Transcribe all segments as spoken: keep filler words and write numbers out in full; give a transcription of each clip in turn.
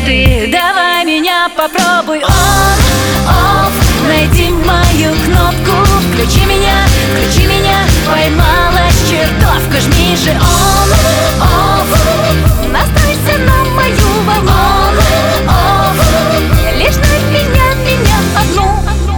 ты давай меня попробуй. On, off, найди мою кнопку. Включи меня, включи меня, поймалась чертовка. Жми же on, off, настройся на мою волну. On, off, лишь на меня, меня одну.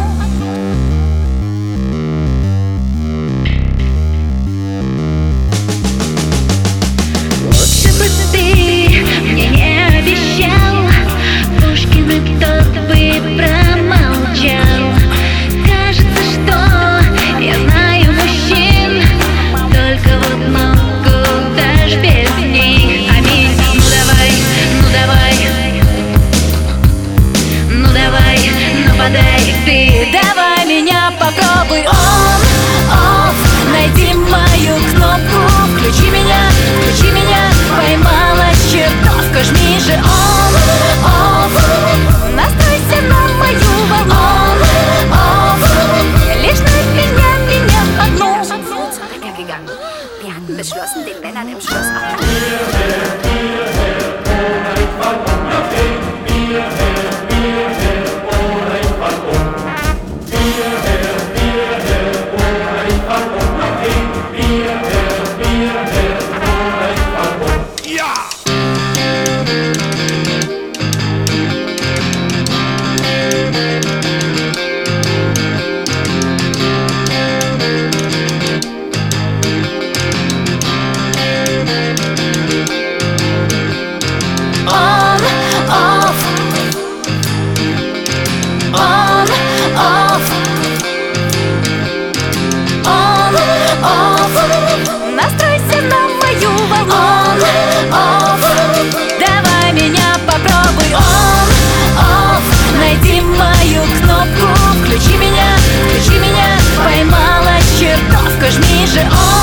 Лучше бы ты мне не обещал, Пушкина тот бы промолчал. Кажется, что я знаю мужчин, только вот могу даже без них. Аминь. Ну давай, ну давай, ну давай, нападай ты, давай меня попробуй. On, off, найди мою кнопку. Включи меня, включи меня, поймалась чертовка. Жми же on, off, настройся на мою волну. On, off, лишь на меня, меня одну. Gegangen. Wir hatten beschlossen, den Männern im Schloss abzuhalten. Настройся на мою волну. On, off, давай меня попробуй. On, off, найди мою кнопку. Включи меня, включи меня, поймалась чертовка. Жми же on.